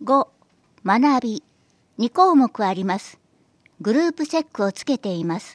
5、学び。2項目あります。グループチェックをつけています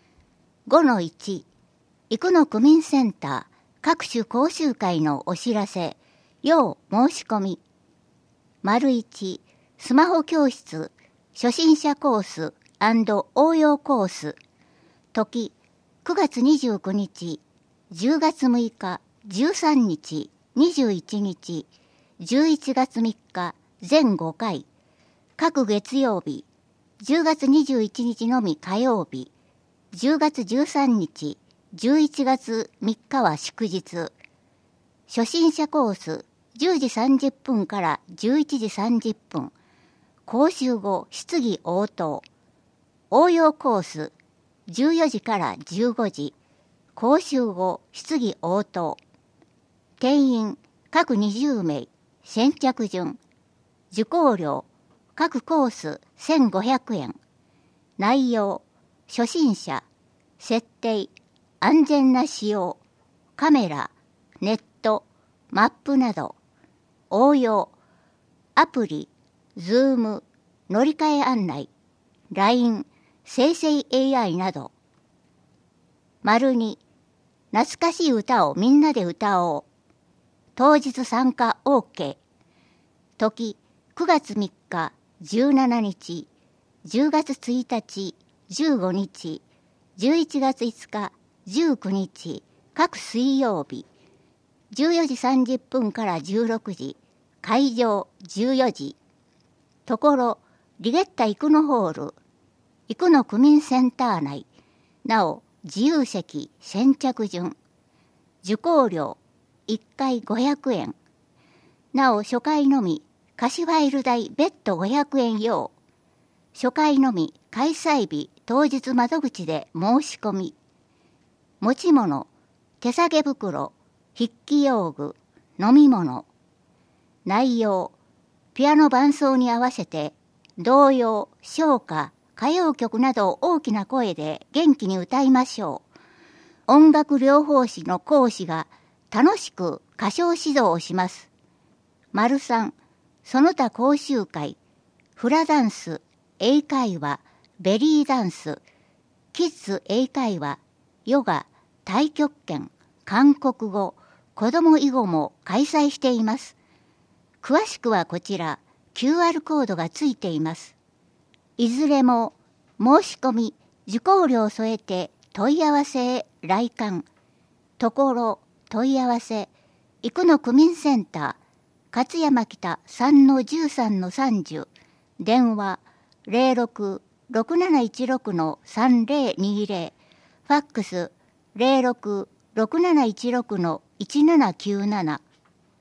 。5-1、生野区民センター各種講習会のお知らせ、要申し込み。1、スマホ教室、初心者コース&応用コース。時、9月29日、10月6日、13日、21日、11月3日、全5回。各月曜日、10月21日のみ火曜日、10月13日、11月3日は祝日。初心者コース、10時30分から11時30分。講習後、質疑応答。応用コース、14時から15時。講習後、質疑応答。定員、各20名。先着順。受講料、各コース1500円。内容、初心者、設定、安全な使用、カメラ、ネット、マップなど。応用、アプリ、Zoom、乗り換え案内、LINE、生成 AI など。2、懐かしい歌をみんなで歌おう。当日参加 OK。時、9月3日、17日、10月1日、15日、11月5日、19日、各水曜日、14時30分から16時、会場14時。ところ、リゲッタ生野ホール、生野区民センター内、なお、自由席先着順。受講料、1回500円。なお、初回のみ、貸しファイル代別途500円用。初回のみ、開催日当日窓口で申し込み。持ち物、手提げ袋、筆記用具、飲み物。内容、ピアノ伴奏に合わせて、童謡、唱歌、歌謡曲などを大きな声で元気に歌いましょう。音楽療法士の講師が楽しく歌唱指導をします。3、その他講習会、フラダンス、英会話、ベリーダンス、キッズ英会話、ヨガ、太極拳、韓国語、子供囲碁も開催しています。詳しくはこちら、QR コードがついています。いずれも、申し込み、受講料を添えて問い合わせへ来館。ところ、問い合わせ、生野区民センター、勝山北 3-13-30、電話06-6716-3020、ファックス06-6716-1797。